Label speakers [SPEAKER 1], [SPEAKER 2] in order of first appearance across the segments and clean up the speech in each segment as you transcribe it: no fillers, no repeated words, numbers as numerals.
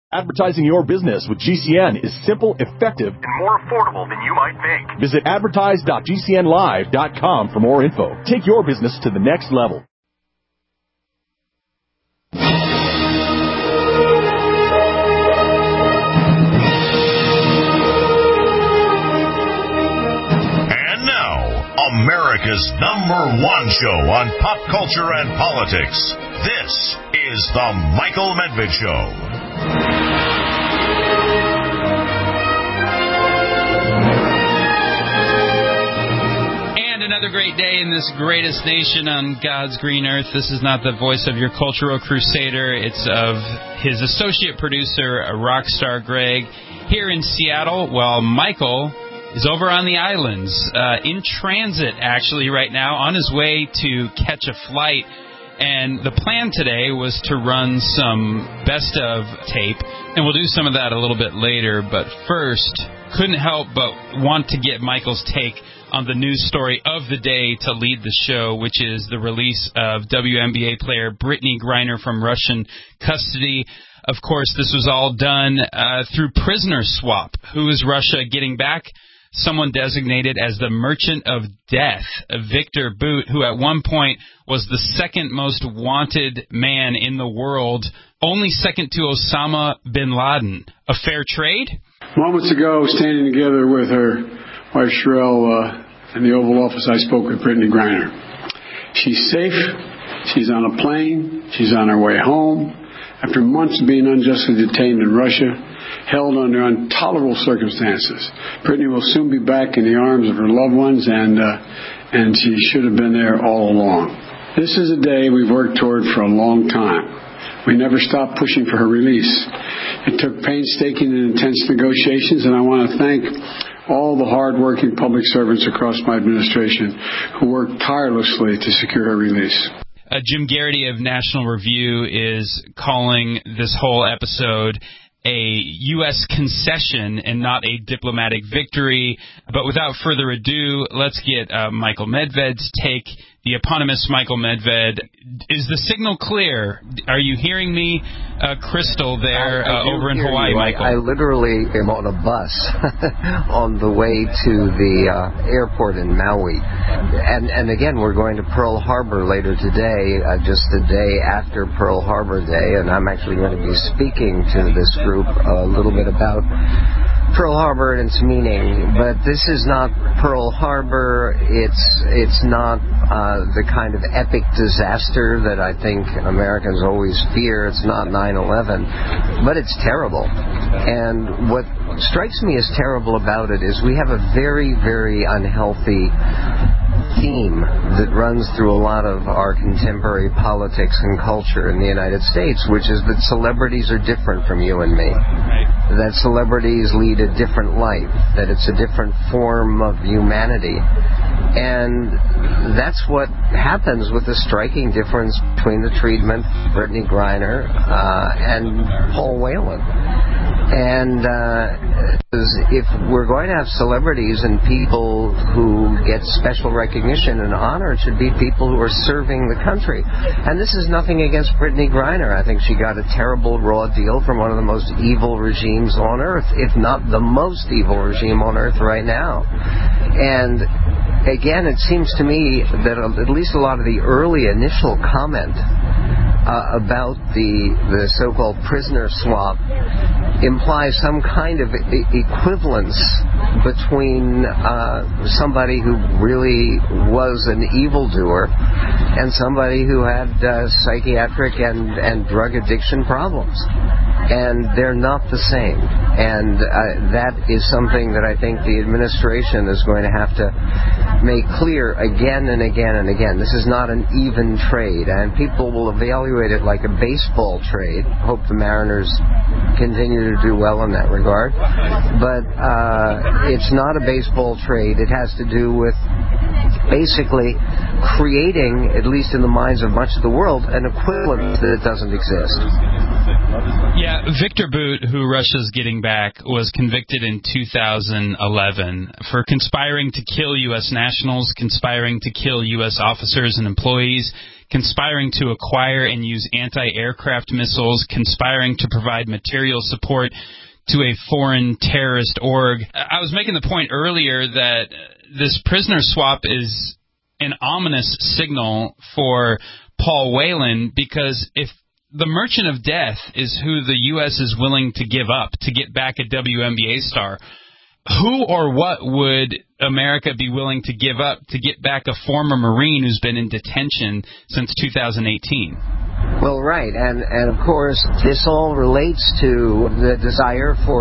[SPEAKER 1] Advertising your business with GCN is simple, effective, and more affordable than you might think. Visit advertise.gcnlive.com for more info. Take your business to the next level.
[SPEAKER 2] And now, America's #1 show on pop culture and politics. This is The Michael Medved Show.
[SPEAKER 3] And another great day in this greatest nation on God's green earth. This is not the voice of your cultural crusader. It's of his associate producer, Rockstar Greg, here in Seattle, while Michael is over on the islands, in transit, actually, right now, on his way to catch a flight. And the plan today was to run some best of tape, and we'll do some of that a little bit later. But first, couldn't help but want to get Michael's take on the news story of the day to lead the show, which is the release of WNBA player Brittney Griner from Russian custody. Of course, this was all done through prisoner swap. Who is Russia getting back? Someone designated as the Merchant of Death, Victor Bout, who at one point was the second most wanted man in the world, only second to Osama bin Laden. A fair trade?
[SPEAKER 4] Moments ago, standing together with her wife Sherelle in the Oval Office, I spoke with Brittney Griner. She's safe. She's on a plane. She's on her way home. After months of being unjustly detained in Russia, held under intolerable circumstances. Brittney will soon be back in the arms of her loved ones, and she should have been there all along. This is a day we've worked toward for a long time. We never stopped pushing for her release. It took painstaking and intense negotiations, and I want to thank all the hard-working public servants across my administration who worked tirelessly to secure her release.
[SPEAKER 3] Jim Garrity of National Review is calling this whole episode a U.S. concession and not a diplomatic victory. But without further ado, let's get Michael Medved's take. The eponymous Michael Medved. Is the signal clear? Are you hearing me crystal there over in Hawaii, Michael?
[SPEAKER 5] I literally am on a bus on the way to the airport in Maui. And again, we're going to Pearl Harbor later today, just a day after Pearl Harbor Day, and I'm actually going to be speaking to this group a little bit about Pearl Harbor and its meaning. But this is not Pearl Harbor. It's not the kind of epic disaster that I think Americans always fear. It's not 9/11, but it's terrible. And what strikes me as terrible about it is we have a very, very unhealthy theme that runs through a lot of our contemporary politics and culture in the United States, which is that celebrities are different from you and me. Right. That celebrities lead a different life, that it's a different form of humanity. And that's what happens with the striking difference between the treatment of Brittney Griner and Paul Whelan. And if we're going to have celebrities and people who get special recognition and honor, it should be people who are serving the country. And this is nothing against Brittney Griner. I think she got a terrible raw deal from one of the most evil regimes on earth, if not the most evil regime on earth right now. And again, it seems to me that at least a lot of the early initial comment about the so-called prisoner swap implies some kind of equivalence between somebody who really was an evildoer and somebody who had psychiatric and drug addiction problems. And they're not the same. And that is something that I think the administration is going to have to make clear again and again and again. This is not an even trade, and people will evaluate it like a baseball trade. Hope the Mariners continue to do well in that regard. But it's not a baseball trade. It has to do with basically creating, at least in the minds of much of the world, an equivalent that doesn't exist.
[SPEAKER 3] Yeah, Victor Bout, who Russia's getting back, was convicted in 2011 for conspiring to kill U.S. nationals, conspiring to kill U.S. officers and employees, conspiring to acquire and use anti-aircraft missiles, conspiring to provide material support to a foreign terrorist org. I was making the point earlier that this prisoner swap is an ominous signal for Paul Whelan, because if the Merchant of Death is who the U.S. is willing to give up to get back a WNBA star, who or what would America be willing to give up to get back a former Marine who's been in detention since 2018?
[SPEAKER 5] Well, right, and of course, this all relates to the desire for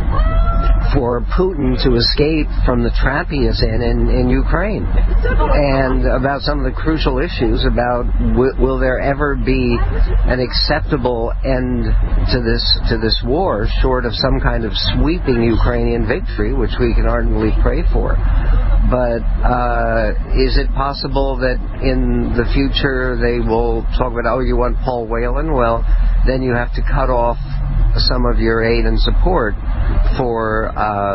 [SPEAKER 5] Putin to escape from the trap he is in Ukraine, and about some of the crucial issues about will there ever be an acceptable end to this war, short of some kind of sweeping Ukrainian victory, which we can ardently pray for. But is it possible that in the future they will talk about, oh, you want Paul Whelan? Well, then you have to cut off some of your aid and support for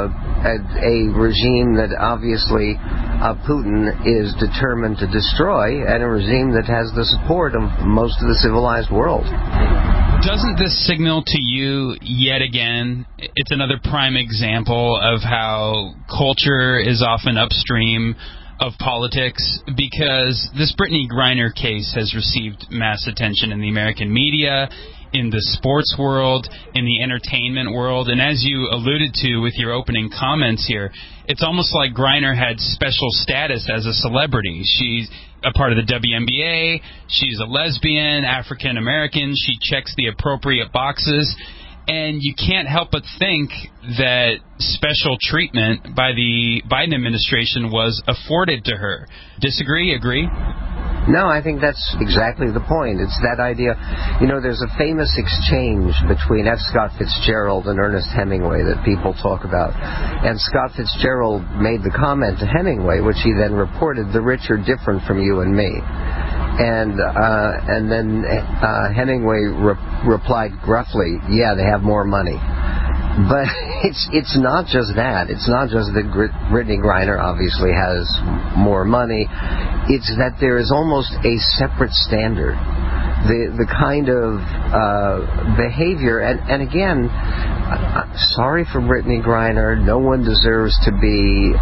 [SPEAKER 5] a regime that obviously Putin is determined to destroy, and a regime that has the support of most of the civilized world.
[SPEAKER 3] Doesn't this signal to you, yet again, it's another prime example of how culture is often upstream of politics? Because this Brittany Griner case has received mass attention in the American media, in the sports world, in the entertainment world, and as you alluded to with your opening comments here, it's almost like Griner had special status as a celebrity. She's a part of the WNBA, she's a lesbian, African American, she checks the appropriate boxes, and you can't help but think that special treatment by the Biden administration was afforded to her. Disagree? Agree?
[SPEAKER 5] No, I think that's exactly the point. It's that idea. You know, there's a famous exchange between F. Scott Fitzgerald and Ernest Hemingway that people talk about. And Scott Fitzgerald made the comment to Hemingway, which he then reported, the rich are different from you and me. And then Hemingway replied gruffly, yeah, they have more money. But it's not just that. It's not just that Brittany Griner obviously has more money. It's that there is almost a separate standard. The kind of behavior, and again, sorry for Brittany Griner. No one deserves to be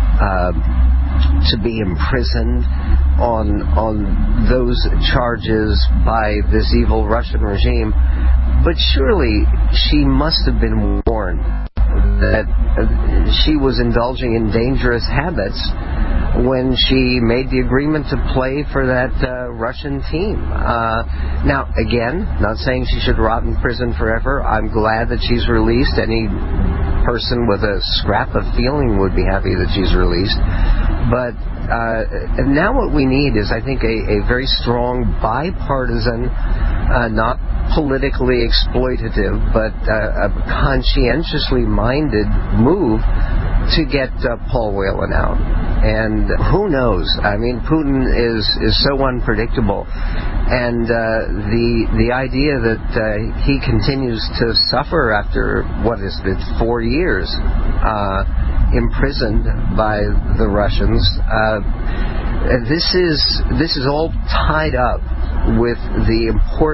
[SPEAKER 5] imprisoned on those charges by this evil Russian regime. But surely she must have been warned that she was indulging in dangerous habits when she made the agreement to play for that Russian team. Now, again, not saying she should rot in prison forever. I'm glad that she's released. Any person with a scrap of feeling would be happy that she's released. But now what we need is, I think, a very strong bipartisan, not politically exploitative, but a conscientiously minded move to get Paul Whelan out. And who knows? I mean, Putin is so unpredictable, and the idea that he continues to suffer after what is it, 4 years imprisoned by the Russians. This is all tied up with the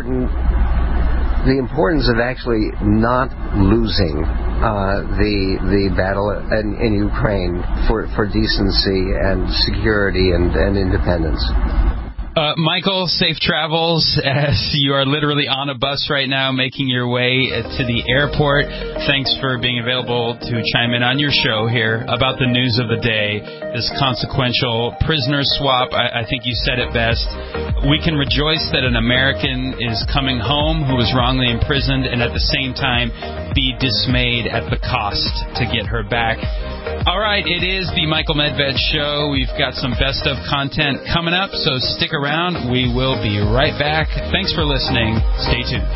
[SPEAKER 5] importance of actually not losing the battle in Ukraine for decency and security and independence.
[SPEAKER 3] Michael, safe travels as you are literally on a bus right now making your way to the airport. Thanks for being available to chime in on your show here about the news of the day, this consequential prisoner swap. I think you said it best. We can rejoice that an American is coming home who was wrongly imprisoned, and at the same time be dismayed at the cost to get her back. All right, it is the Michael Medved Show. We've got some best of content coming up, so stick around. We will be right back. Thanks for listening. Stay tuned.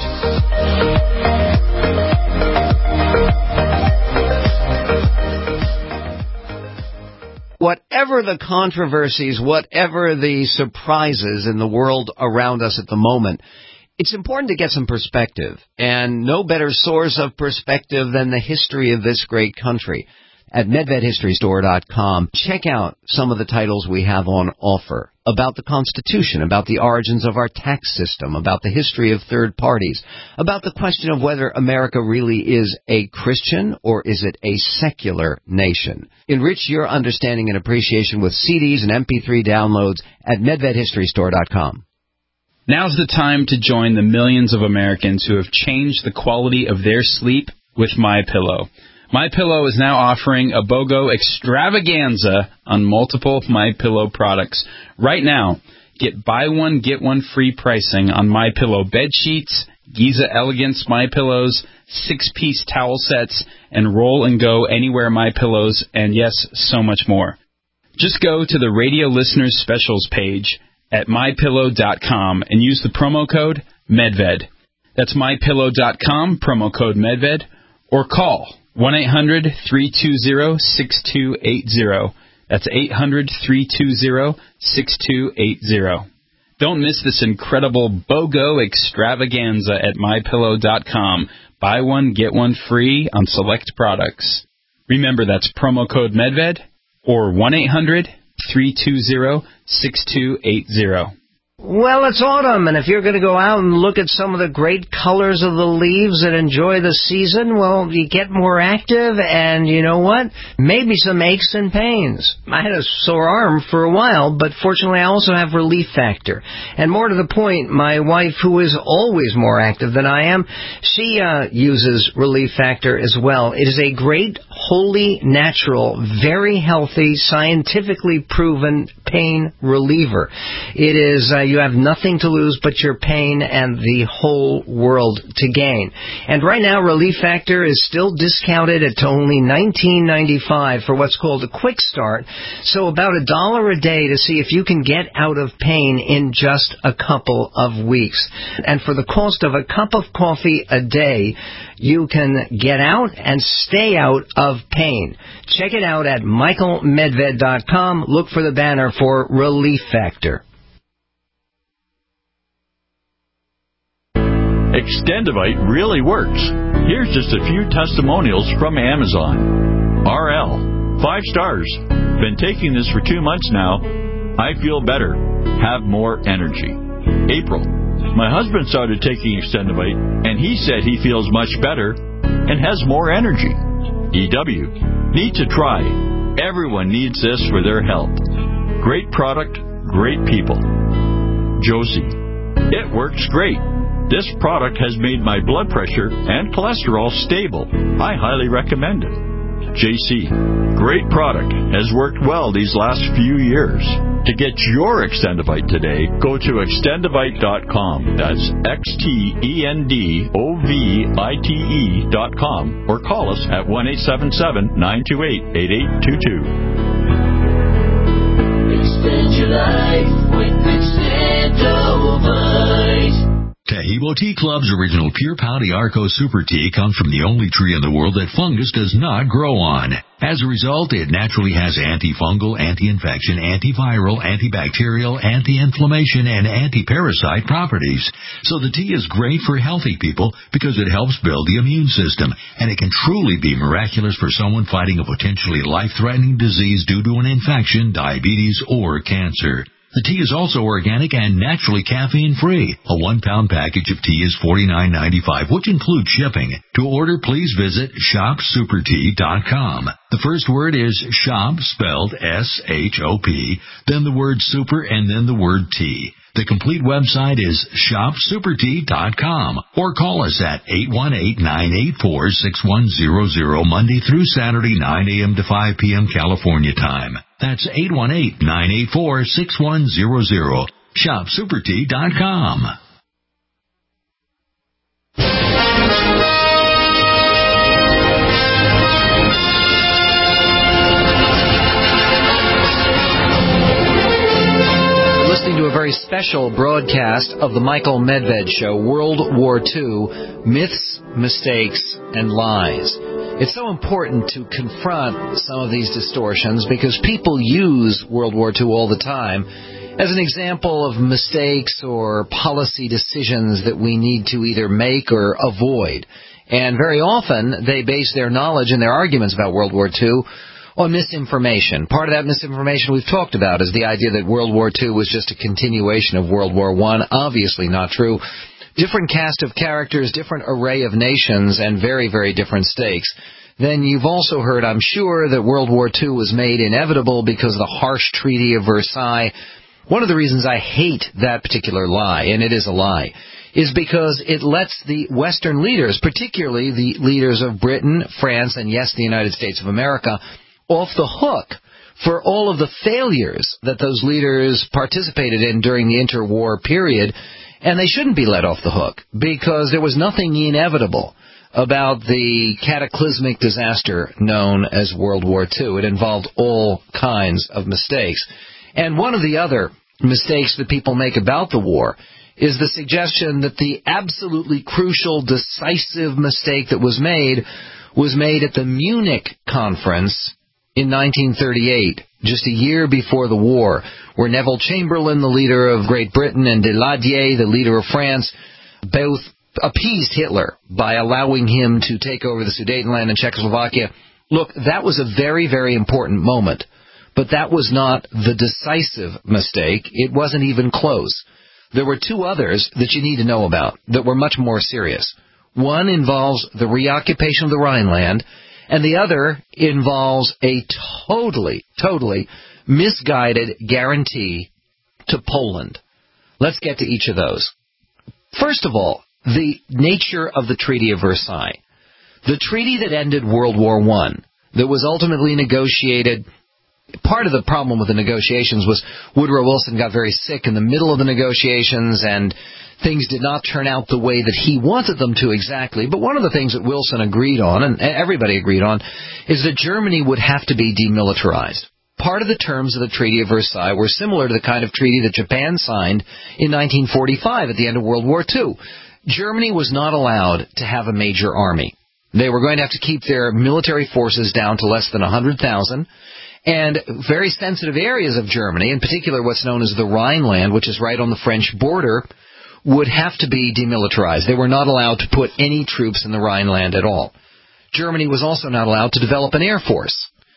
[SPEAKER 6] Whatever the controversies, whatever the surprises in the world around us at the moment,
[SPEAKER 5] It's important to get some perspective, and no better source of perspective than the history of this great country. At MedvedHistoryStore.com, check out some of the titles we have on offer about the Constitution, about the origins of our tax system, about the history of third parties, about the question of whether America really is a Christian or is it a secular nation. Enrich your understanding and appreciation with CDs and MP3 downloads at MedvedHistoryStore.com.
[SPEAKER 3] Now's the time to join the millions of Americans who have changed the quality of their sleep with MyPillow. MyPillow is now offering a BOGO extravaganza on multiple MyPillow products. Right now, get buy one, get one free pricing on MyPillow bed sheets, Giza Elegance MyPillows, 6-piece towel sets, and Roll and Go Anywhere MyPillows, and yes, so much more. Just go to the Radio Listeners Specials page at MyPillow.com and use the promo code MEDVED. That's MyPillow.com, promo code MEDVED, or call 1-800-320-6280. That's 800-320-6280. Don't miss this incredible BOGO extravaganza at MyPillow.com. Buy one, get one free on select products. Remember, that's promo code MEDVED or 1-800-320-6280.
[SPEAKER 5] Well, it's autumn, and if you're going to go out and look at some of the great colors of the leaves and enjoy the season, well, you get more active, and you know what? Maybe some aches and pains. I had a sore arm for a while, but fortunately I also have Relief Factor. And more to the point, my wife, who is always more active than I am, she uses Relief Factor as well. It is a great, wholly natural, very healthy, scientifically proven pain reliever. It is... you have nothing to lose but your pain and the whole world to gain. And right now, Relief Factor is still discounted at only $19.95 for what's called a quick start. So about $1 a day to see if you can get out of pain in just a couple of weeks. And for the cost of a cup of coffee a day, you can get out and stay out of pain. Check it out at MichaelMedved.com. Look for the banner for Relief Factor.
[SPEAKER 6] Extendivite really works. Here's just a few testimonials from Amazon. RL, 5 stars. Been taking this for 2 months now. I feel better. Have more energy. April, my husband started taking Extendivite, and he said he feels much better and has more energy. EW, need to try. Everyone needs this for their health. Great product, great people. Josie, it works great. This product has made my blood pressure and cholesterol stable. I highly recommend it. JC, great product. Has worked well these last few years. To get your Extendivite today, go to Extendivite.com. That's XTENDOVITE.com or call us at 1-877-928-8822.
[SPEAKER 7] Extend your life with Extendivite.
[SPEAKER 8] Taheebo Tea Club's original Pure Pau Arco Super Tea comes from the only tree in the world that fungus does not grow on. As a result, it naturally has antifungal, anti-infection, antiviral, antibacterial, anti-inflammation, and anti-parasite properties. So the tea is great for healthy people because it helps build the immune system, and it can truly be miraculous for someone fighting a potentially life-threatening disease due to an infection, diabetes, or cancer. The tea is also organic and naturally caffeine-free. A 1-pound package of tea is $49.95, which includes shipping. To order, please visit ShopSuperTea.com. The first word is shop, spelled S-H-O-P, then the word super, and then the word tea. The complete website is ShopSuperTea.com, or call us at 818-984-6100, Monday through Saturday, 9 a.m. to 5 p.m. California time. That's 818-984-6100. ShopSuperTea.com.
[SPEAKER 5] Listening to a very special broadcast of the Michael Medved Show, World War II, Myths, Mistakes, and Lies.
[SPEAKER 9] It's so important to confront some of these distortions because people use World War II all the time as an example of mistakes or policy decisions that we need to either make or avoid. And very often, they base their knowledge and their arguments about World War II on misinformation. Part of that misinformation we've talked about is the idea that World War II was just a continuation of World War I. Obviously not true. Different cast of characters, different array of nations, and very, very different stakes. Then you've also heard, I'm sure, that World War II was made inevitable because of the harsh Treaty of Versailles. One of the reasons I hate that particular lie, and it is a lie, is because it lets the Western leaders, particularly the leaders of Britain, France, and yes, the United States of America, off the hook for all of the failures that those leaders participated in during the interwar period, and they shouldn't be let off the hook because there was nothing inevitable about the cataclysmic disaster known as World War II. It involved all kinds of mistakes. And one of the other mistakes that people make about the war is the suggestion that the absolutely crucial, decisive mistake that was made at the Munich conference in 1938, just a year before the war, where Neville Chamberlain, the leader of Great Britain, and Daladier, the leader of France, both appeased Hitler by allowing him to take over the Sudetenland and Czechoslovakia. Look, that was a very, very important moment, but that was not the decisive mistake. It wasn't even close. There were two others that you need to know about that were much more serious. One involves the reoccupation of the Rhineland, and the other involves a totally misguided guarantee to Poland. Let's get to each of those. First of all, the nature of the Treaty of Versailles. The treaty that ended World War I, that was ultimately negotiated. Part of the problem with the negotiations was Woodrow Wilson got very sick in the middle of the negotiations, and things did not turn out the way that he wanted them to exactly. But one of the things that Wilson agreed on, and everybody agreed on, is that Germany would have to be demilitarized. Part of the terms of the Treaty of Versailles were similar to the kind of treaty that Japan signed in 1945 at the end of World War II. Germany was not allowed to have a major army. They were going to have to keep their military forces down to less than 100,000. And very sensitive areas of Germany, in particular what's known as the Rhineland, which is right on the French border, would have to be demilitarized. They were not allowed to put any troops in the Rhineland at all. Germany was also not allowed to develop an air force.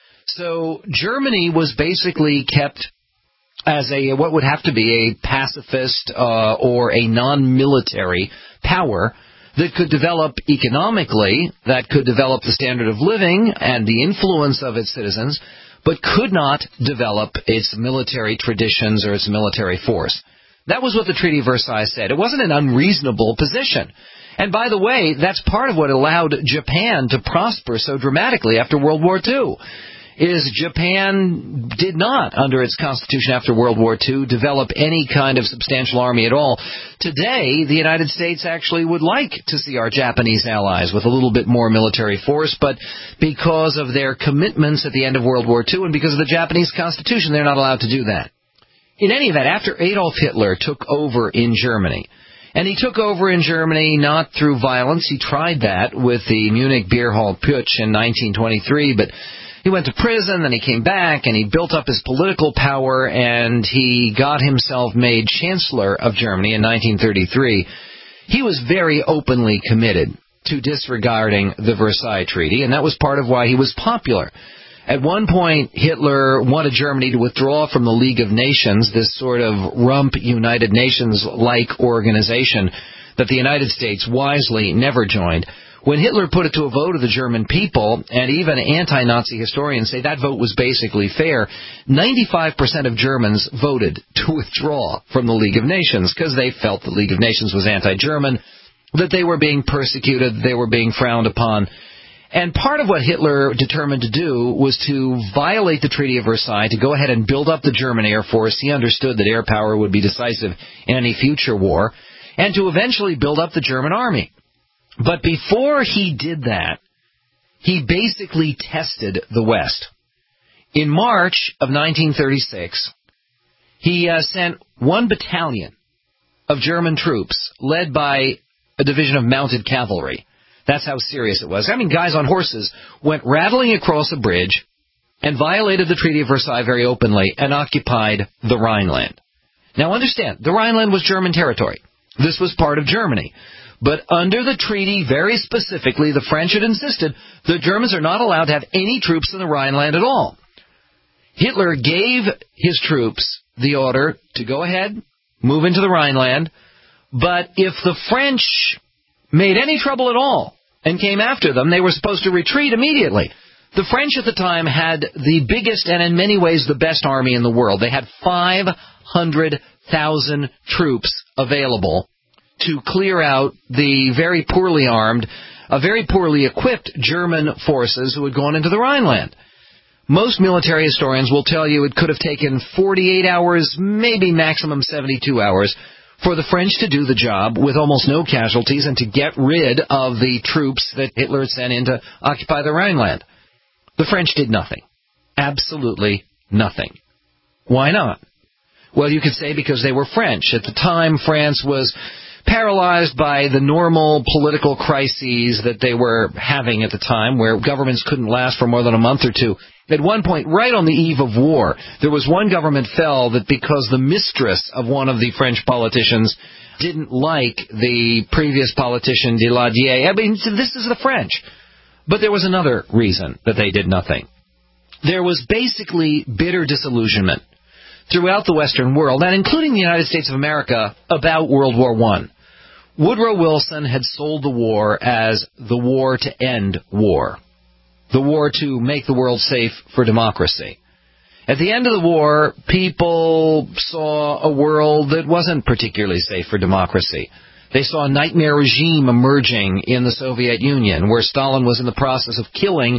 [SPEAKER 9] So Germany was basically kept as what would have to be a pacifist or a non-military power that could develop economically, that could develop the standard of living and the influence of its citizens, but could not develop its military traditions or its military force. That was what the Treaty of Versailles said. It wasn't an unreasonable position. And by the way, that's part of what allowed Japan to prosper so dramatically after World War II, is Japan did not, under its constitution after World War II, develop any kind of substantial army at all. Today, the United States actually would like to see our Japanese allies with a little bit more military force, but because of their commitments at the end of World War II and because of the Japanese constitution, they're not allowed to do that. In any event, after Adolf Hitler took over in Germany, and he took over in Germany not through violence, he tried that with the Munich Beer Hall Putsch in 1923, but he went to prison, then he came back, and he built up his political power, and he got himself made Chancellor of Germany in 1933. He was very openly committed to disregarding the Versailles Treaty, and that was part of why he was popular. At one point, Hitler wanted Germany to withdraw from the League of Nations, this sort of rump United Nations-like organization that the United States wisely never joined. When Hitler put it to a vote of the German people, and even anti-Nazi historians say that vote was basically fair, 95% of Germans voted to withdraw from the League of Nations because they felt the League of Nations was anti-German, that they were being persecuted, they were being frowned upon. And part of what Hitler determined to do was to violate the Treaty of Versailles, to go ahead and build up the German Air Force. He understood that air power would be decisive in any future war, and to eventually build up the German army. But before he did that, he basically tested the West. In March of 1936, he sent one battalion of German troops, led by a division of mounted cavalry. That's how serious it was. I mean, guys on horses went rattling across a bridge and violated the Treaty of Versailles very openly and occupied the Rhineland. Now understand, the Rhineland was German territory. This was part of Germany. But under the treaty, very specifically, the French had insisted the Germans are not allowed to have any troops in the Rhineland at all. Hitler gave his troops the order to go ahead, move into the Rhineland, but if the French made any trouble at all and came after them, they were supposed to retreat immediately. The French at the time had the biggest and in many ways the best army in the world. They had 500,000 troops available to clear out the very poorly armed, very poorly equipped German forces who had gone into the Rhineland. Most military historians will tell you it could have taken 48 hours, maybe maximum 72 hours, for the French to do the job with almost no casualties and to get rid of the troops that Hitler had sent in to occupy the Rhineland. The French did nothing. Absolutely nothing. Why not? Well, you could say because they were French. At the time, France was paralyzed by the normal political crises that they were having at the time, where governments couldn't last for more than a month or two. At one point, right on the eve of war, there was one government fell that because the mistress of one of the French politicians didn't like the previous politician, Daladier. I mean, this is the French. But there was another reason that they did nothing. There was basically bitter disillusionment throughout the Western world, and including the United States of America, about World War I. Woodrow Wilson had sold the war as the war to end war, the war to make the world safe for democracy. At the end of the war, people saw a world that wasn't particularly safe for democracy. They saw a nightmare regime emerging in the Soviet Union, where Stalin was in the process of killing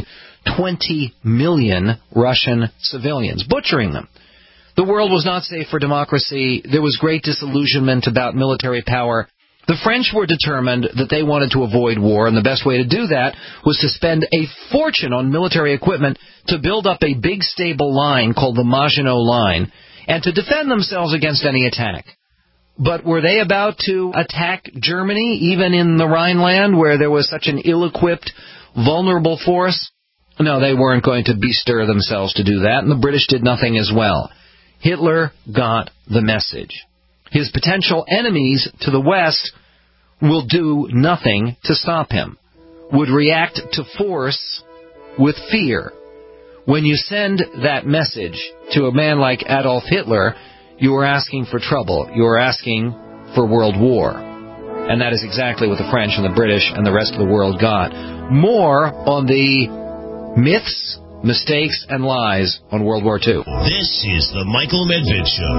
[SPEAKER 9] 20 million Russian civilians, butchering them. The world was not safe for democracy. There was great disillusionment about military power. The French were determined that they wanted to avoid war, and the best way to do that was to spend a fortune on military equipment to build up a big stable line called the Maginot Line and to defend themselves against any attack. But were they about to attack Germany, even in the Rhineland, where there was such an ill-equipped, vulnerable force? No, they weren't going to bestir themselves to do that, and the British did nothing as well. Hitler got the message. His potential enemies to the West will do nothing to stop him, would react to force with fear. When you send that message to a man like Adolf Hitler, you are asking for trouble. You are asking for world war. And that is exactly what the French and the British and the rest of the world got. More on the myths, mistakes, and lies on World War II.
[SPEAKER 2] This is the Michael Medved Show.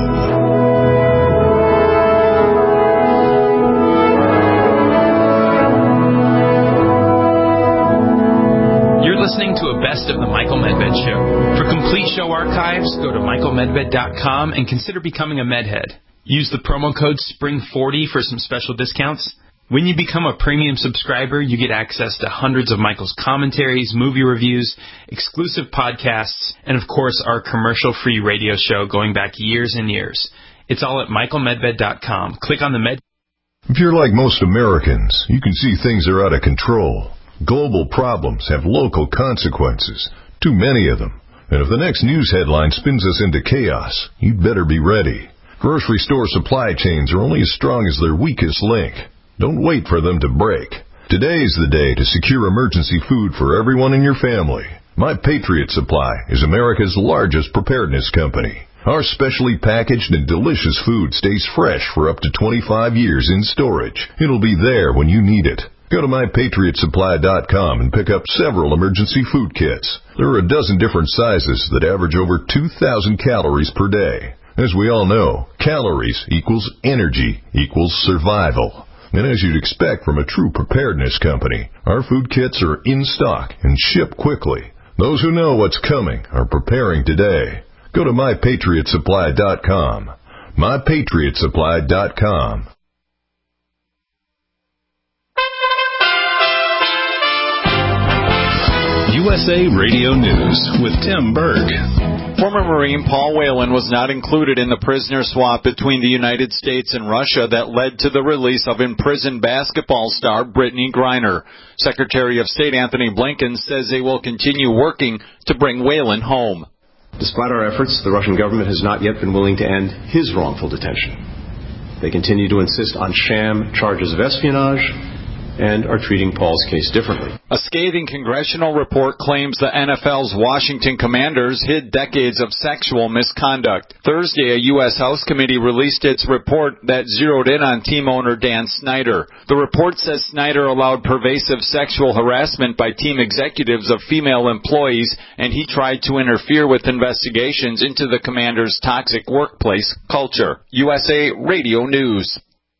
[SPEAKER 3] You're listening to a best of the Michael Medved Show. For complete show archives, go to michaelmedved.com and consider becoming a Medhead. Use the promo code SPRING40 for some special discounts. When you become a premium subscriber, you get access to hundreds of Michael's commentaries, movie reviews, exclusive podcasts, and of course our commercial-free radio show going back years and years. It's all at michaelmedved.com. Click on the Med.
[SPEAKER 10] If you're like most Americans, you can see things are out of control. Global problems have local consequences, too many of them. And if the next news headline spins us into chaos, you'd better be ready. Grocery store supply chains are only as strong as their weakest link. Don't wait for them to break. Today's the day to secure emergency food for everyone in your family. My Patriot Supply is America's largest preparedness company. Our specially packaged and delicious food stays fresh for up to 25 years in storage. It'll be there when you need it. Go to mypatriotsupply.com and pick up several emergency food kits. There are a dozen different sizes that average over 2,000 calories per day. As we all know, calories equals energy equals survival. And as you'd expect from a true preparedness company, our food kits are in stock and ship quickly. Those who know what's coming are preparing today. Go to mypatriotsupply.com. mypatriotsupply.com.
[SPEAKER 1] USA Radio News with Tim Berg.
[SPEAKER 11] Former Marine Paul Whelan was not included in the prisoner swap between the United States and Russia that led to the release of imprisoned basketball star Brittany Griner. Secretary of State Anthony Blinken says they will continue working to bring Whelan home.
[SPEAKER 12] Despite our efforts, the Russian government has not yet been willing to end his wrongful detention. They continue to insist on sham charges of espionage and are treating Paul's case differently.
[SPEAKER 11] A scathing congressional report claims the NFL's Washington Commanders hid decades of sexual misconduct. Thursday, a U.S. House committee released its report that zeroed in on team owner Dan Snyder. The report says Snyder allowed pervasive sexual harassment by team executives of female employees, and he tried to interfere with investigations into the Commanders' toxic workplace culture. USA Radio News.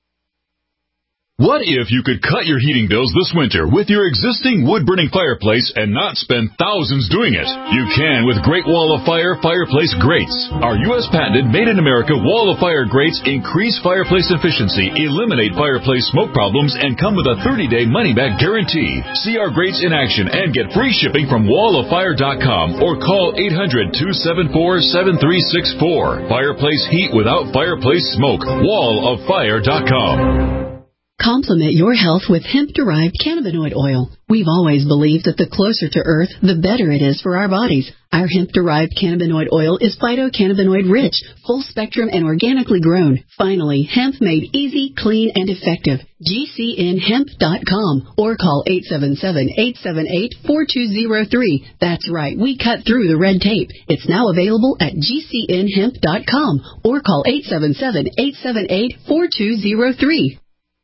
[SPEAKER 1] What if you could cut your heating bills this winter with your existing wood-burning fireplace and not spend thousands doing it? You can with Great Wall of Fire fireplace grates. Our U.S. patented made-in-America Wall of Fire grates increase fireplace efficiency, eliminate fireplace smoke problems, and come with a 30-day money-back guarantee. See our grates in action and get free shipping from walloffire.com or call 800-274-7364. Fireplace heat without fireplace smoke. walloffire.com.
[SPEAKER 13] Complement your health with hemp-derived cannabinoid oil. We've always believed that the closer to Earth, the better it is for our bodies. Our hemp-derived cannabinoid oil is phytocannabinoid-rich, full-spectrum, and organically grown. Finally, hemp made easy, clean, and effective. GCNhemp.com or call 877-878-4203. That's right, we cut through the red tape. It's now available at GCNhemp.com or call 877-878-4203.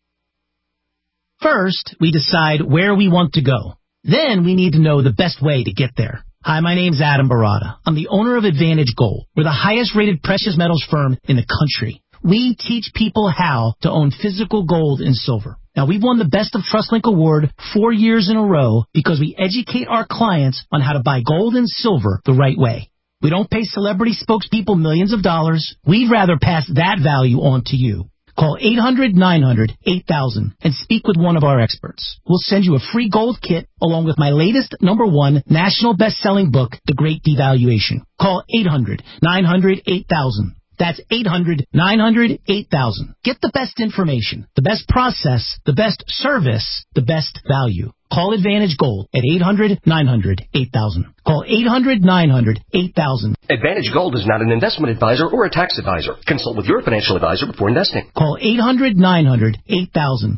[SPEAKER 14] First, we decide where we want to go. Then we need to know the best way to get there. Hi, my name's Adam Barada. I'm the owner of Advantage Gold. We're the highest-rated precious metals firm in the country. We teach people how to own physical gold and silver. Now, we've won the Best of TrustLink Award 4 years in a row because we educate our clients on how to buy gold and silver the right way. We don't pay celebrity spokespeople millions of dollars. We'd rather pass that value on to you. Call 800-900-8000 and speak with one of our experts. We'll send you a free gold kit along with my latest #1 national best-selling book, The Great Devaluation. Call 800-900-8000. That's 800-900-8000. Get the best information, the best process, the best service, the best value. Call Advantage Gold at 800-900-8000. Call 800-900-8000.
[SPEAKER 15] Advantage Gold is not an investment advisor or a tax advisor. Consult with your financial advisor before investing.
[SPEAKER 14] Call 800-900-8000.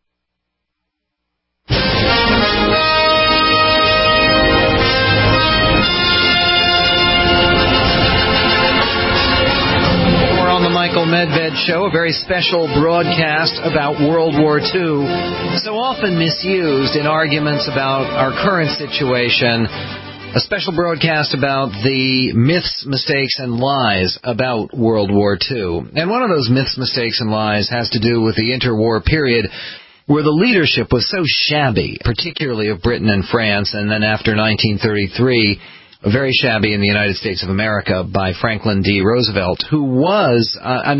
[SPEAKER 9] Michael Medved Show, a very special broadcast about World War II, so often misused in arguments about our current situation. A special broadcast about the myths, mistakes, and lies about World War II. And one of those myths, mistakes, and lies has to do with the interwar period where the leadership was so shabby, particularly of Britain and France, and then after 1933, very shabby in the United States of America by Franklin D. Roosevelt, who was,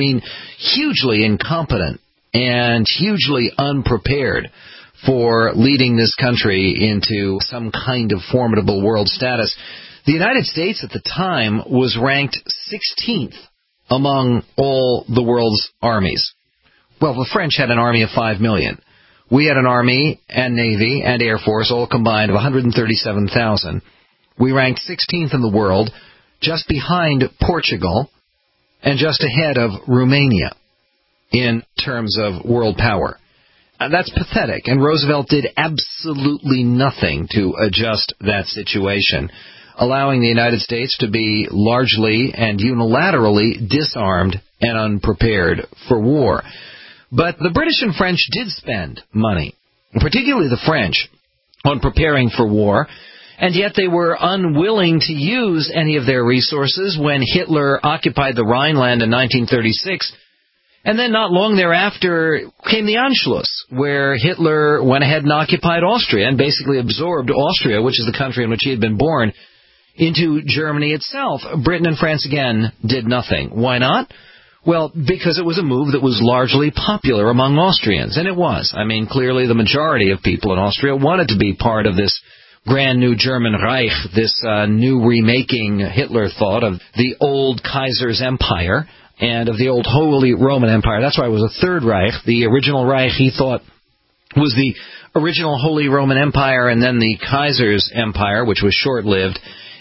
[SPEAKER 9] hugely incompetent and hugely unprepared for leading this country into some kind of formidable world status. The United States at the time was ranked 16th among all the world's armies. Well, the French had an army of 5 million. We had an army and navy and air force all combined of 137,000. We ranked 16th in the world, just behind Portugal, and just ahead of Romania in terms of world power. That's pathetic, and Roosevelt did absolutely nothing to adjust that situation, allowing the United States to be largely and unilaterally disarmed and unprepared for war. But the British and French did spend money, particularly the French, on preparing for war, and yet they were unwilling to use any of their resources when Hitler occupied the Rhineland in 1936. And then not long thereafter came the Anschluss, where Hitler went ahead and occupied Austria and basically absorbed Austria, which is the country in which he had been born, into Germany itself. Britain and France, again, did nothing. Why not? Well, because it was a move that was largely popular among Austrians, and it was. Clearly the majority of people in Austria wanted to be part of this grand new German Reich, this new remaking Hitler thought of the old Kaiser's Empire and of the old Holy Roman Empire. That's why it was a Third Reich. The original Reich, he thought, was the original Holy Roman Empire and then the Kaiser's Empire, which was short-lived,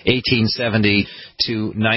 [SPEAKER 9] 1870 to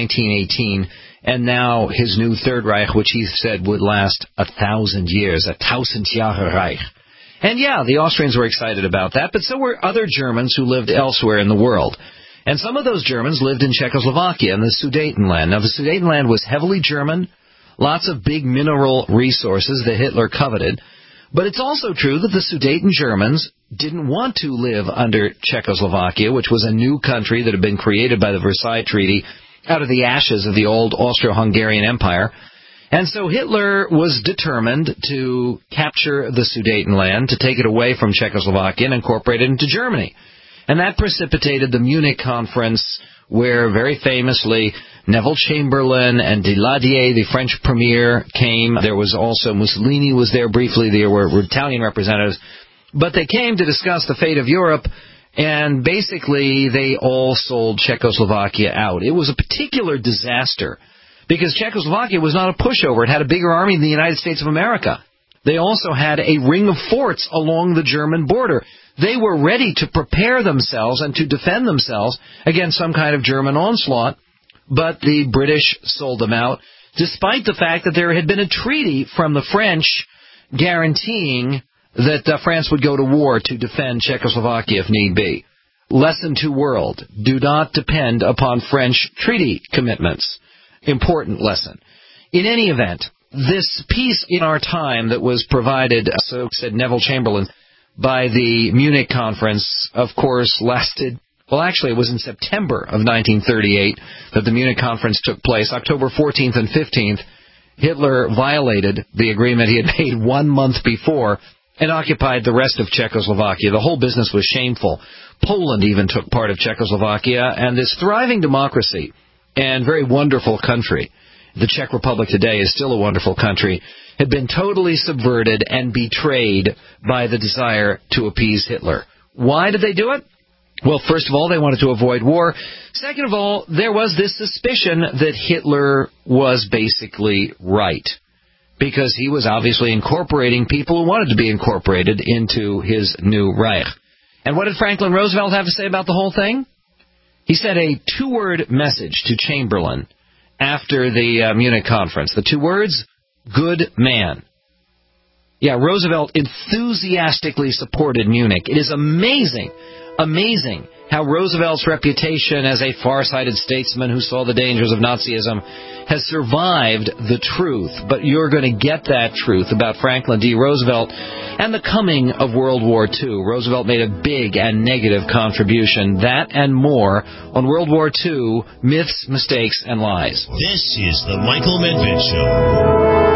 [SPEAKER 9] 1918. And now his new Third Reich, which he said would last 1,000 years, a 1,000 Jahre Reich. And yeah, the Austrians were excited about that, but so were other Germans who lived elsewhere in the world. And some of those Germans lived in Czechoslovakia, in the Sudetenland. Now, the Sudetenland was heavily German, lots of big mineral resources that Hitler coveted. But it's also true that the Sudeten Germans didn't want to live under Czechoslovakia, which was a new country that had been created by the Versailles Treaty out of the ashes of the old Austro-Hungarian Empire. And so Hitler was determined to capture the Sudetenland, to take it away from Czechoslovakia and incorporate it into Germany. And that precipitated the Munich Conference, where very famously Neville Chamberlain and Daladier, the French premier, came. There was also Mussolini was there briefly. There were Italian representatives. But they came to discuss the fate of Europe, and basically they all sold Czechoslovakia out. It was a particular disaster because Czechoslovakia was not a pushover. It had a bigger army than the United States of America. They also had a ring of forts along the German border. They were ready to prepare themselves and to defend themselves against some kind of German onslaught, but the British sold them out, despite the fact that there had been a treaty from the French guaranteeing that France would go to war to defend Czechoslovakia if need be. Lesson to world: do not depend upon French treaty commitments. Important lesson. In any event, this peace in our time that was provided, so said Neville Chamberlain, by the Munich Conference, of course, lasted, well, actually, it was in September of 1938 that the Munich Conference took place. October 14th and 15th, Hitler violated the agreement he had made 1 month before and occupied the rest of Czechoslovakia. The whole business was shameful. Poland even took part of Czechoslovakia, and this thriving democracy and very wonderful country, the Czech Republic today is still a wonderful country, had been totally subverted and betrayed by the desire to appease Hitler. Why did they do it? Well, first of all, they wanted to avoid war. Second of all, there was this suspicion that Hitler was basically right, because he was obviously incorporating people who wanted to be incorporated into his new Reich. And what did Franklin Roosevelt have to say about the whole thing? He said a 2-word message to Chamberlain after the Munich Conference. The 2 words, good man. Yeah, Roosevelt enthusiastically supported Munich. It is amazing how Roosevelt's reputation as a far-sighted statesman who saw the dangers of Nazism has survived the truth. But you're going to get that truth about Franklin D. Roosevelt and the coming of World War II. Roosevelt made a big and negative contribution. That and more on World War II, Myths, Mistakes, and Lies.
[SPEAKER 2] This is the Michael Medved Show.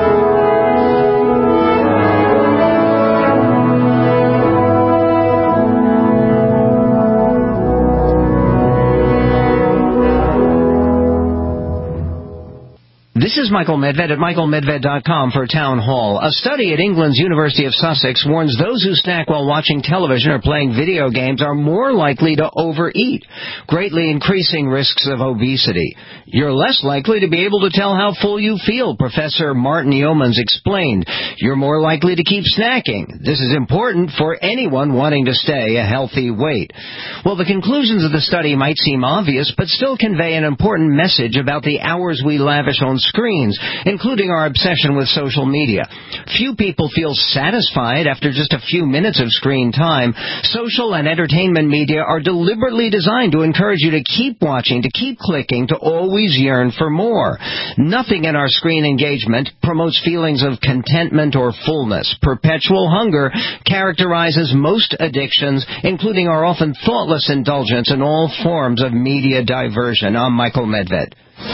[SPEAKER 16] This is Michael Medved at michaelmedved.com for Town Hall. A study at England's University of Sussex warns those who snack while watching television or playing video games are more likely to overeat, greatly increasing risks of obesity. You're less likely to be able to tell how full you feel, Professor Martin Yeomans explained. You're more likely to keep snacking. This is important for anyone wanting to stay a healthy weight. Well, the conclusions of the study might seem obvious, but still convey an important message about the hours we lavish on screens, including our obsession with social media. Few people feel satisfied after just a few minutes of screen time. Social and entertainment media are deliberately designed to encourage you to keep watching, to keep clicking, to always yearn for more. Nothing in our screen engagement promotes feelings of contentment or fullness. Perpetual hunger characterizes most addictions, including our often thoughtless indulgence in all forms of media diversion. I'm Michael Medved.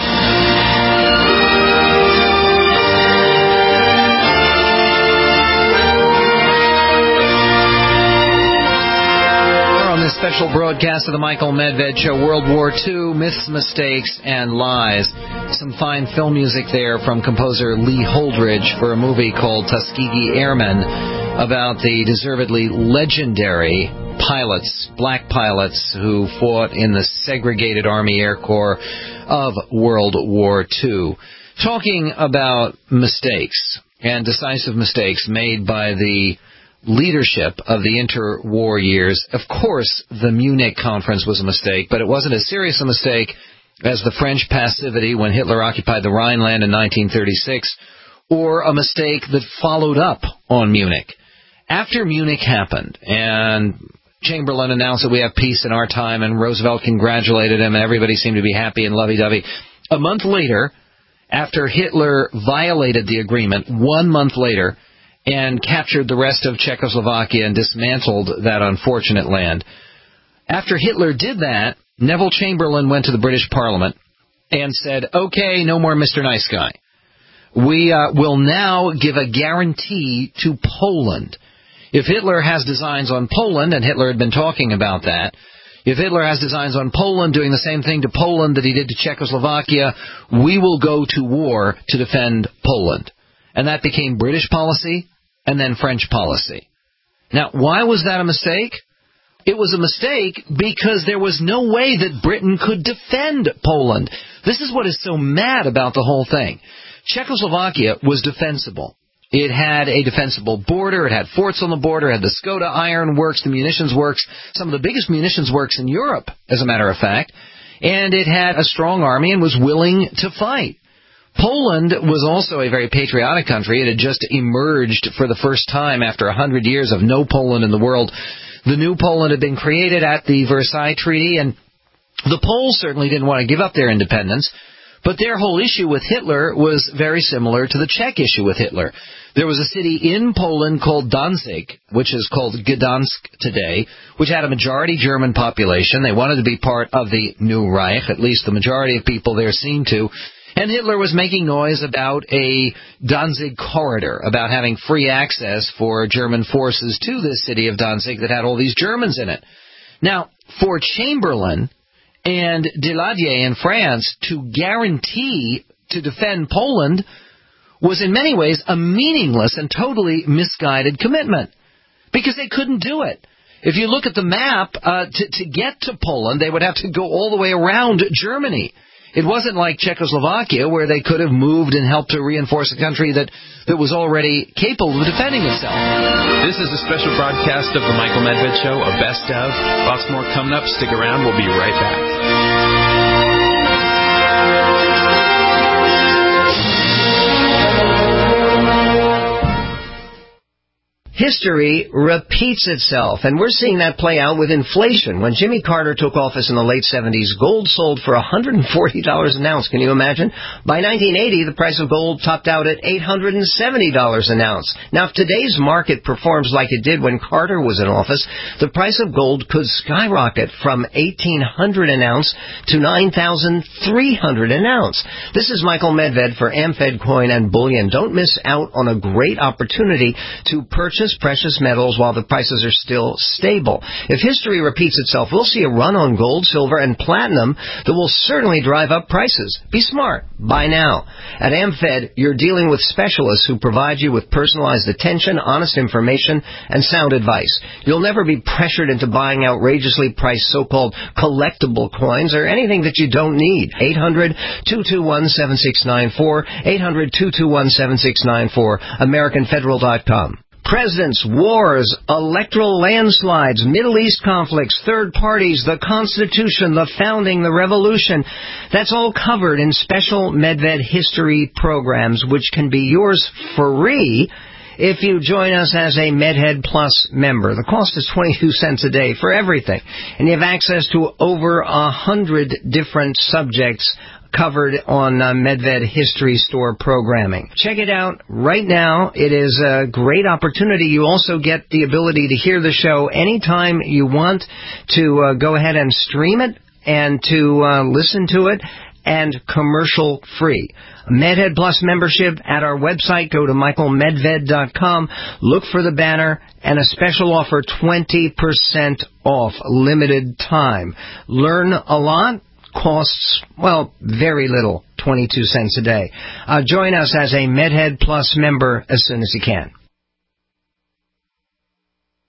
[SPEAKER 9] This special broadcast of the Michael Medved Show, World War II, Myths, Mistakes, and Lies. Some fine film music there from composer Lee Holdridge for a movie called Tuskegee Airmen about the deservedly legendary pilots, black pilots, who fought in the segregated Army Air Corps of World War II, talking about mistakes and decisive mistakes made by the leadership of the interwar years. Of course, the Munich conference was a mistake, but it wasn't as serious a mistake as the French passivity when Hitler occupied the Rhineland in 1936, or a mistake that followed up on Munich. After Munich happened, and Chamberlain announced that we have peace in our time, and Roosevelt congratulated him, and everybody seemed to be happy and lovey-dovey. A month later, after Hitler violated the agreement, 1 month later, and captured the rest of Czechoslovakia and dismantled that unfortunate land. After Hitler did that, Neville Chamberlain went to the British Parliament and said, okay, no more Mr. Nice Guy. We will now give a guarantee to Poland. If Hitler has designs on Poland, and Hitler had been talking about that, if Hitler has designs on Poland doing the same thing to Poland that he did to Czechoslovakia, we will go to war to defend Poland. And that became British policy and then French policy. Now, why was that a mistake? It was a mistake because there was no way that Britain could defend Poland. This is what is so mad about the whole thing. Czechoslovakia was defensible. It had a defensible border. It had forts on the border. It had the Skoda Iron Works, the munitions works, some of the biggest munitions works in Europe, as a matter of fact. And it had a strong army and was willing to fight. Poland was also a very patriotic country. It had just emerged for the first time after 100 years of no Poland in the world. The new Poland had been created at the Versailles Treaty, and the Poles certainly didn't want to give up their independence. But their whole issue with Hitler was very similar to the Czech issue with Hitler. There was a city in Poland called Danzig, which is called Gdansk today, which had a majority German population. They wanted to be part of the New Reich, at least the majority of people there seemed to. And Hitler was making noise about a Danzig corridor, about having free access for German forces to this city of Danzig that had all these Germans in it. Now, for Chamberlain and Daladier in France to guarantee to defend Poland was in many ways a meaningless and totally misguided commitment, because they couldn't do it. If you look at the map, to get to Poland, they would have to go all the way around Germany. It wasn't like Czechoslovakia, where they could have moved and helped to reinforce a country that was already capable of defending itself.
[SPEAKER 17] This is a special broadcast of the Michael Medved Show, a best of. Lots more coming up. Stick around. We'll be right back.
[SPEAKER 16] History repeats itself, and we're seeing that play out with inflation. When Jimmy Carter took office in the late 70s, gold sold for $140 an ounce. Can you imagine? By 1980, the price of gold topped out at $870 an ounce. Now, if today's market performs like it did when Carter was in office, the price of gold could skyrocket from $1,800 an ounce to $9,300 an ounce. This is Michael Medved for AmFed Coin and Bullion. Don't miss out on a great opportunity to purchase precious metals while the prices are still stable. If history repeats itself, we'll see a run on gold, silver, and platinum that will certainly drive up prices. Be smart. Buy now. At AmFed, you're dealing with specialists who provide you with personalized attention, honest information, and sound advice. You'll never be pressured into buying outrageously priced so-called collectible coins or anything that you don't need. 800-221-7694, 800-221-7694, AmericanFederal.com. Presidents, wars, electoral landslides, Middle East conflicts, third parties, the Constitution, the founding, the revolution. That's all covered in special Medved history programs, which can be yours free if you join us as a MedHead Plus member. The cost is 22 cents a day for everything, and you have access to over 100 different subjects covered on Medved History Store programming. Check it out right now. It is a great opportunity. You also get the ability to hear the show anytime you want, to go ahead and stream it and to listen to it, and commercial free. MedHead Plus membership at our website. Go to michaelmedved.com. Look for the banner and a special offer, 20% off, limited time. Learn a lot. Costs, well, very little, 22 cents a day. Join us as a MedHead Plus member as soon as you can.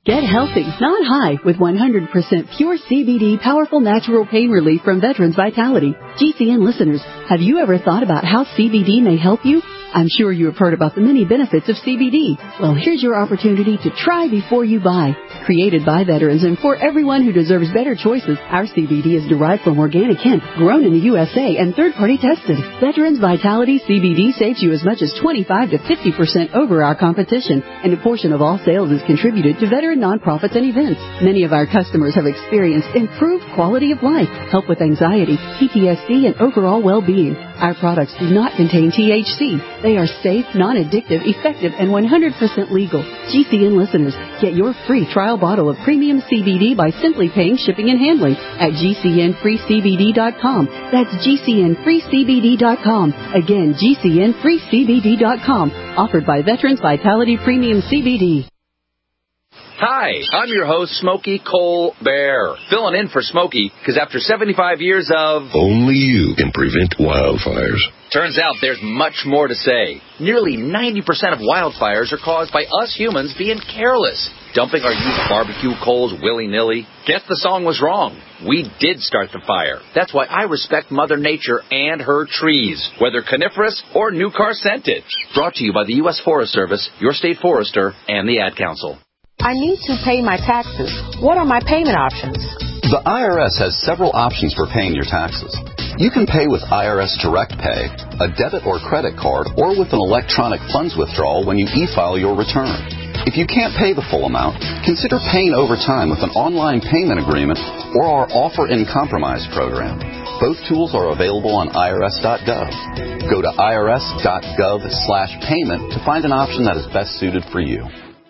[SPEAKER 13] Get healthy, not high, with 100% pure CBD powerful natural pain relief from Veterans Vitality. GCN listeners, have you ever thought about how CBD may help you? I'm sure you have heard about the many benefits of CBD. Well, here's your opportunity to try before you buy. Created by veterans and for everyone who deserves better choices, our CBD is derived from organic hemp, grown in the USA, and third-party tested. Veterans Vitality CBD saves you as much as 25 to 50% over our competition, and a portion of all sales is contributed to veteran nonprofits and events. Many of our customers have experienced improved quality of life, help with anxiety, PTSD, and overall well-being. Our products do not contain THC. They are safe, non-addictive, effective, and 100% legal. GCN listeners, get your free trial bottle of premium CBD by simply paying shipping and handling at GCNFreeCBD.com. That's GCNFreeCBD.com. Again, GCNFreeCBD.com. Offered by Veterans Vitality Premium CBD.
[SPEAKER 18] Hi, I'm your host, Smokey Colbert, filling in for Smokey because after 75 years of...
[SPEAKER 19] Only you can prevent wildfires.
[SPEAKER 18] Turns out there's much more to say. Nearly 90% of wildfires are caused by us humans being careless, dumping our used barbecue coals willy-nilly. Guess the song was wrong. We did start the fire. That's why I respect Mother Nature and her trees, whether coniferous or new car scented. Brought to you by the U.S. Forest Service, your state forester, and the Ad Council.
[SPEAKER 20] I need to pay my taxes. What are my payment options?
[SPEAKER 21] The IRS has several options for paying your taxes. You can pay with IRS Direct Pay, a debit or credit card, or with an electronic funds withdrawal when you e-file your return. If you can't pay the full amount, consider paying over time with an online payment agreement or our Offer in Compromise program. Both tools are available on irs.gov. Go to irs.gov/payment to find an option that is best suited for you.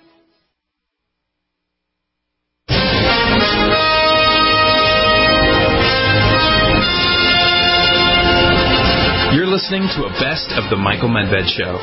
[SPEAKER 17] You're listening to a best of the Michael Medved Show.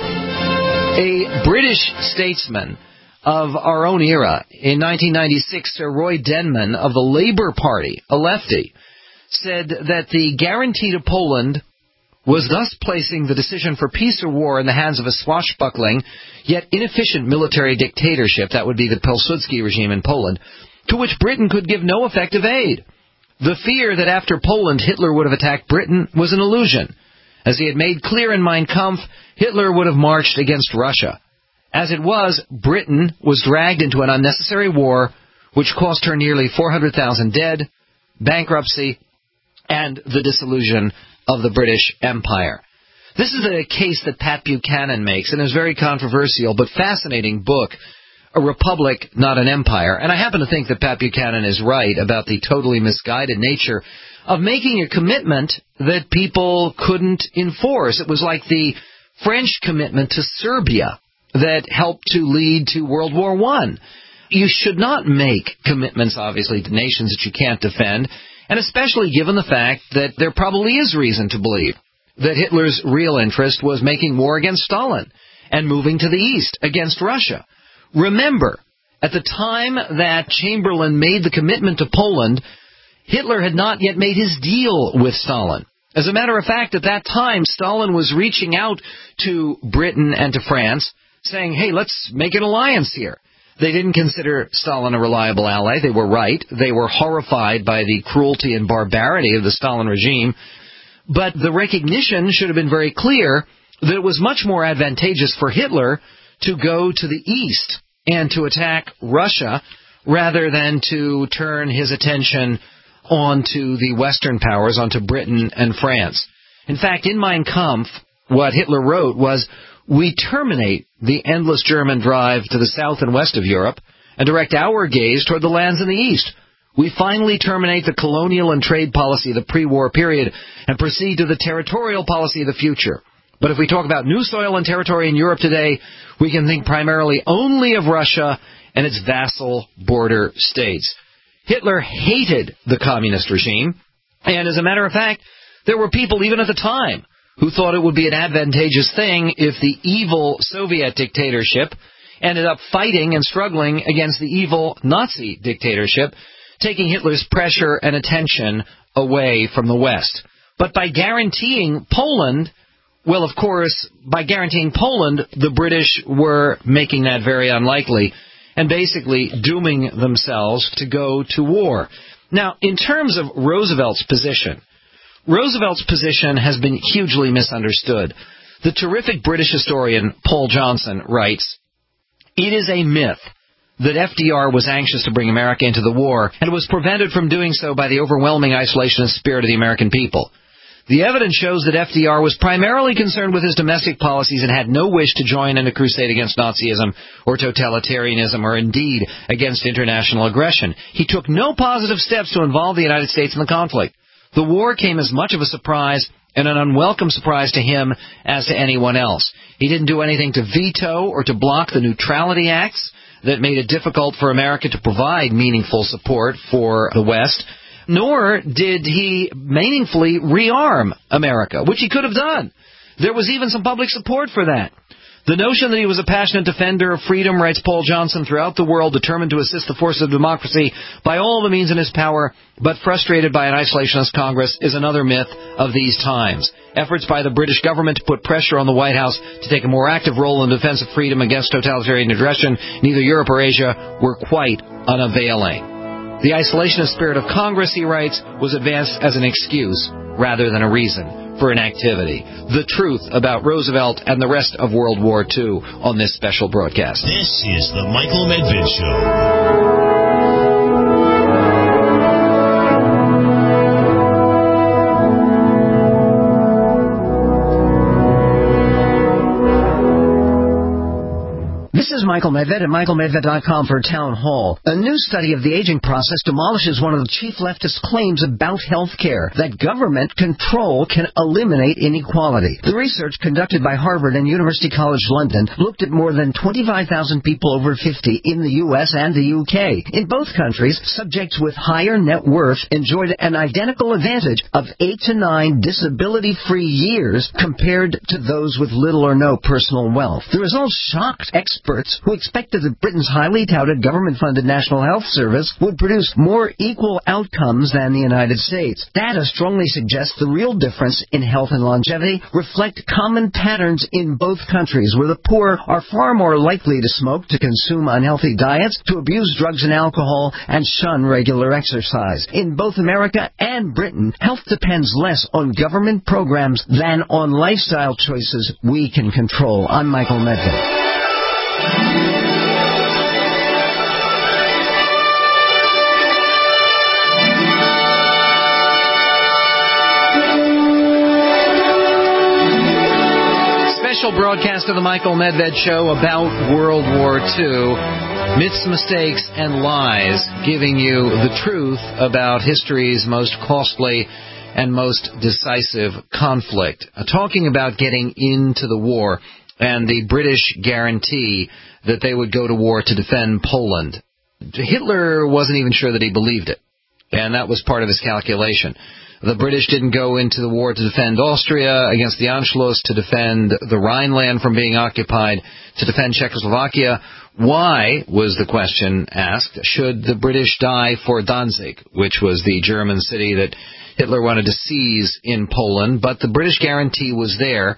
[SPEAKER 9] A British statesman of our own era, in 1996, Sir Roy Denman of the Labour Party, a lefty, said that the guarantee to Poland was thus placing the decision for peace or war in the hands of a swashbuckling, yet inefficient military dictatorship, that would be the Pilsudski regime in Poland, to which Britain could give no effective aid. The fear that after Poland Hitler would have attacked Britain was an illusion. As he had made clear in Mein Kampf, Hitler would have marched against Russia. As it was, Britain was dragged into an unnecessary war, which cost her nearly 400,000 dead, bankruptcy, and the dissolution of the British Empire. This is a case that Pat Buchanan makes, and is a very controversial but fascinating book, A Republic, Not an Empire. And I happen to think that Pat Buchanan is right about the totally misguided nature of making a commitment that people couldn't enforce. It was like the French commitment to Serbia that helped to lead to World War I. You should not make commitments, obviously, to nations that you can't defend, and especially given the fact that there probably is reason to believe that Hitler's real interest was making war against Stalin and moving to the east against Russia. Remember, at the time that Chamberlain made the commitment to Poland, Hitler had not yet made his deal with Stalin. As a matter of fact, at that time, Stalin was reaching out to Britain and to France, saying, hey, let's make an alliance here. They didn't consider Stalin a reliable ally. They were right. They were horrified by the cruelty and barbarity of the Stalin regime. But the recognition should have been very clear that it was much more advantageous for Hitler to go to the east and to attack Russia rather than to turn his attention onto the Western powers, onto Britain and France. In fact, in Mein Kampf, what Hitler wrote was, we terminate the endless German drive to the south and west of Europe and direct our gaze toward the lands in the east. We finally terminate the colonial and trade policy of the pre-war period and proceed to the territorial policy of the future. But if we talk about new soil and territory in Europe today, we can think primarily only of Russia and its vassal border states. Hitler hated the communist regime, and as a matter of fact, there were people even at the time who thought it would be an advantageous thing if the evil Soviet dictatorship ended up fighting and struggling against the evil Nazi dictatorship, taking Hitler's pressure and attention away from the West. But by guaranteeing Poland, well, of course, by guaranteeing Poland, the British were making that very unlikely.
[SPEAKER 16] and basically dooming themselves to go to war. Now, in terms of Roosevelt's position has been hugely misunderstood. The terrific British historian Paul Johnson writes, "It is a myth that FDR was anxious to bring America into the war and was prevented from doing so by the overwhelming isolationist spirit of the American people. The evidence shows that FDR was primarily concerned with his domestic policies and had no wish to join in a crusade against Nazism or totalitarianism or indeed against international aggression. He took no positive steps to involve the United States in the conflict. The war came as much of a surprise and an unwelcome surprise to him as to anyone else. He didn't do anything to veto or to block the Neutrality Acts that made it difficult for America to provide meaningful support for the West, nor did he meaningfully rearm America, which he could have done. There was even some public support for that. The notion that he was a passionate defender of freedom," writes Paul Johnson, "throughout the world, determined to assist the forces of democracy by all the means in his power, but frustrated by an isolationist Congress, is another myth of these times. Efforts by the British government to put pressure on the White House to take a more active role in defense of freedom against totalitarian aggression in either Europe or Asia were quite unavailing. The isolationist spirit of Congress," he writes, "was advanced as an excuse rather than a reason for inactivity." The truth about Roosevelt and the rest of World War II on this special broadcast.
[SPEAKER 2] This is the Michael Medved Show.
[SPEAKER 16] This is Michael Medved at michaelmedved.com for Town Hall. A new study of the aging process demolishes one of the chief leftist claims about health care, that government control can eliminate inequality. The research conducted by Harvard and University College London looked at more than 25,000 people over 50 in the U.S. and the U.K. In both countries, subjects with higher net worth enjoyed an identical advantage of 8 to 9 disability-free years compared to those with little or no personal wealth. The results shocked experts who expected that Britain's highly touted government-funded National Health Service would produce more equal outcomes than the United States. Data strongly suggests the real difference in health and longevity reflect common patterns in both countries, where the poor are far more likely to smoke, to consume unhealthy diets, to abuse drugs and alcohol, and shun regular exercise. In both America and Britain, health depends less on government programs than on lifestyle choices we can control. I'm Michael Medved. Special broadcast of the Michael Medved Show about World War II. Myths, mistakes, and lies, giving you the truth about history's most costly and most decisive conflict. Talking about getting into the war and the British guarantee that they would go to war to defend Poland. Hitler wasn't even sure that he believed it, and that was part of his calculation. The British didn't go into the war to defend Austria against the Anschluss, to defend the Rhineland from being occupied, to defend Czechoslovakia. Why, was the question asked, should the British die for Danzig, which was the German city that Hitler wanted to seize in Poland? But the British guarantee was there,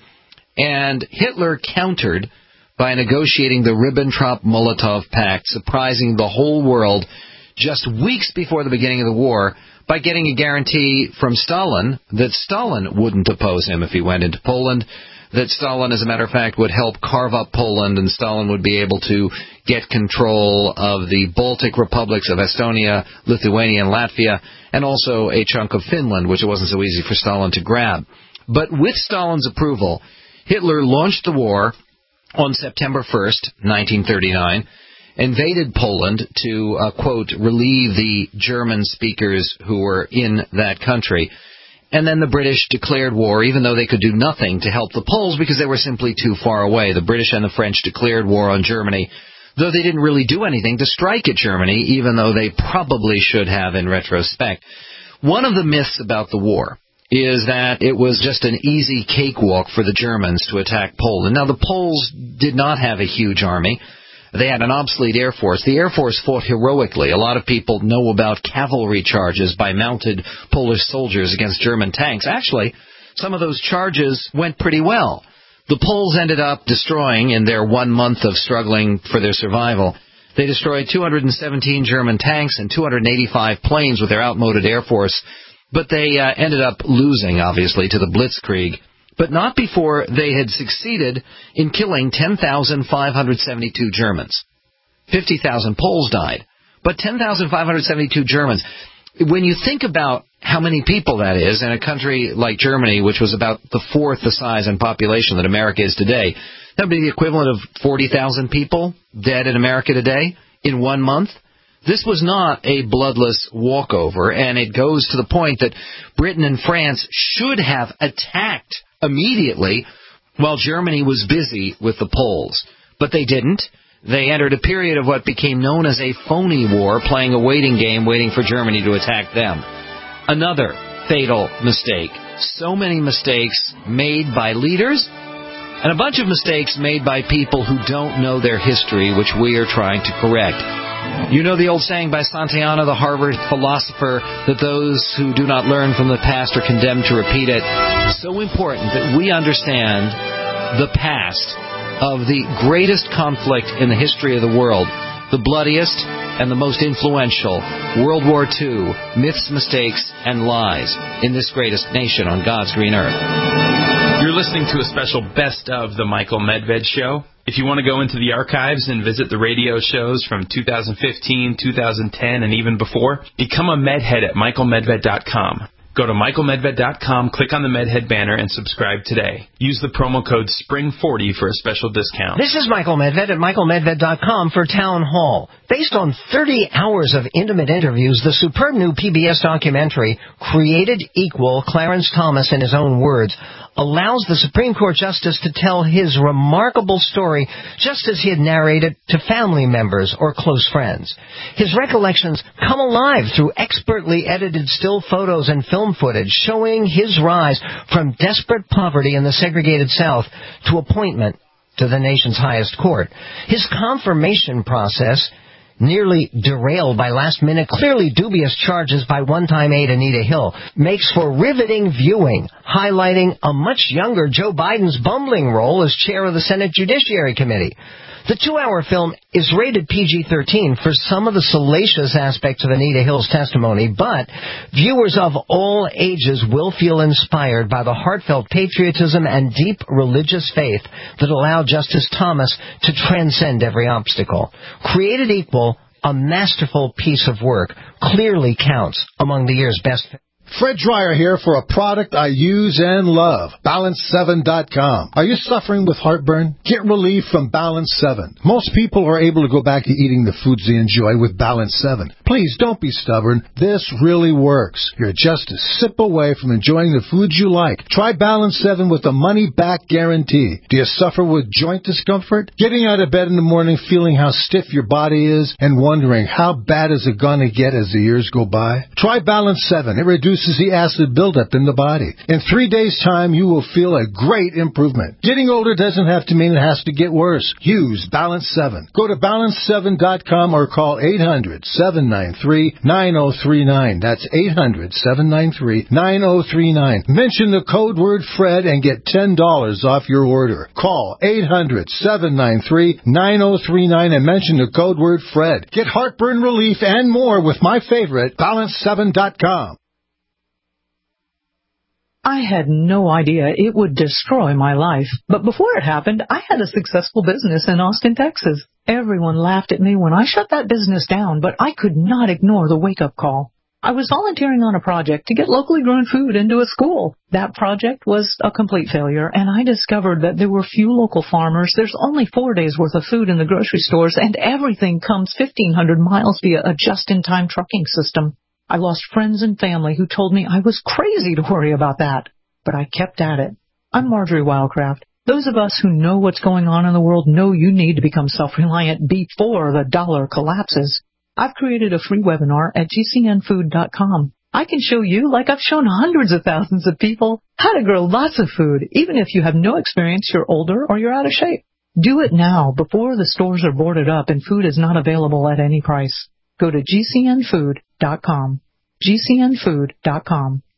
[SPEAKER 16] and Hitler countered by negotiating the Ribbentrop-Molotov Pact, surprising the whole world just weeks before the beginning of the war by getting a guarantee from Stalin that Stalin wouldn't oppose him if he went into Poland, that Stalin, as a matter of fact, would help carve up Poland, and Stalin would be able to get control of the Baltic republics of Estonia, Lithuania, and Latvia, and also a chunk of Finland, which it wasn't so easy for Stalin to grab. But with Stalin's approval, Hitler launched the war on September 1st, 1939, invaded Poland to, quote, relieve the German speakers who were in that country. And then the British declared war, even though they could do nothing to help the Poles because they were simply too far away. The British and the French declared war on Germany, though they didn't really do anything to strike at Germany, even though they probably should have in retrospect. One of the myths about the war is that it was just an easy cakewalk for the Germans to attack Poland. Now, the Poles did not have a huge army. They had an obsolete Air Force. The Air Force fought heroically. A lot of people know about cavalry charges by mounted Polish soldiers against German tanks. Actually, some of those charges went pretty well. The Poles ended up destroying, in their 1 month of struggling for their survival,
[SPEAKER 9] They destroyed 217 German tanks and 285 planes with their outmoded air force, but they ended up losing, obviously, to the Blitzkrieg, but not before they had succeeded in killing 10,572 Germans. 50,000 Poles died, but 10,572 Germans. When you think about how many people that is in a country like Germany, which was about the fourth the size and population that America is today, that would be the equivalent of 40,000 people dead in America today in 1 month. This was not a bloodless walkover, and it goes to the point that Britain and France should have attacked immediately while Germany was busy with the Poles. But they didn't. They entered a period of what became known as a phony war, playing a waiting game, waiting for Germany to attack them. Another fatal mistake. So many mistakes made by leaders, and a bunch of mistakes made by people who don't know their history, which we are trying to correct. You know the old saying by Santayana, the Harvard philosopher, that those who do not learn from the past are condemned to repeat it. So important that we understand the past of the greatest conflict in the history of the world, the bloodiest and the most influential, World War II, myths, mistakes, and lies in this greatest nation on God's green earth.
[SPEAKER 17] You're listening to a special Best of the Michael Medved Show. If you want to go into the archives and visit the radio shows from 2015, 2010, and even before, become a Medhead at michaelmedved.com. Go to michaelmedved.com, click on the Medhead banner, and subscribe today. Use the promo code SPRING40 for a special discount.
[SPEAKER 16] This is Michael Medved at michaelmedved.com for Town Hall. Based on 30 hours of intimate interviews, the superb new PBS documentary, Created Equal, Clarence Thomas, in his own words, allows the Supreme Court Justice to tell his remarkable story just as he had narrated to family members or close friends. His recollections come alive through expertly edited still photos and film footage showing his rise from desperate poverty in the segregated South to appointment to the nation's highest court. His confirmation process, nearly derailed by last-minute, clearly dubious charges by one-time aide Anita Hill, makes for riveting viewing, highlighting a much younger Joe Biden's bumbling role as chair of the Senate Judiciary Committee. The 2-hour film is rated PG-13 for some of the salacious aspects of Anita Hill's testimony, but viewers of all ages will feel inspired by the heartfelt patriotism and deep religious faith that allowed Justice Thomas to transcend every obstacle. Created Equal, a masterful piece of work, clearly counts among the year's best.
[SPEAKER 4] Fred Dreyer here for a product I use and love, Balance7.com. Are you suffering with heartburn? Get relief from Balance 7. Most people are able to go back to eating the foods they enjoy with Balance 7. Please don't be stubborn. This really works. You're just a sip away from enjoying the foods you like. Try Balance 7 with a money-back guarantee. Do you suffer with joint discomfort? Getting out of bed in the morning feeling how stiff your body is and wondering how bad is it going to get as the years go by? Try Balance 7. It reduces the acid buildup in the body. In 3 days' time, you will feel a great improvement. Getting older doesn't have to mean it has to get worse. Use Balance 7. Go to Balance7.com or call 800-793-9039. That's 800-793-9039. Mention the code word Fred and get $10 off your order. Call 800-793-9039 and mention the code word Fred. Get heartburn relief and more with my favorite, Balance7.com.
[SPEAKER 22] I had no idea it would destroy my life. But before it happened, I had a successful business in Austin, Texas. Everyone laughed at me when I shut that business down, but I could not ignore the wake-up call. I was volunteering on a project to get locally grown food into a school. That project was a complete failure, and I discovered that there were few local farmers. There's only 4 days' worth of food in the grocery stores, and everything comes 1,500 miles via a just-in-time trucking system. I lost friends and family who told me I was crazy to worry about that. But I kept at it. I'm Marjorie Wildcraft. Those of us who know what's going on in the world know you need to become self-reliant before the dollar collapses. I've created a free webinar at gcnfood.com. I can show you, like I've shown hundreds of thousands of people, how to grow lots of food, even if you have no experience, you're older, or you're out of shape. Do it now, before the stores are boarded up and food is not available at any price. Go to gcnfood.com. gcnfood.com.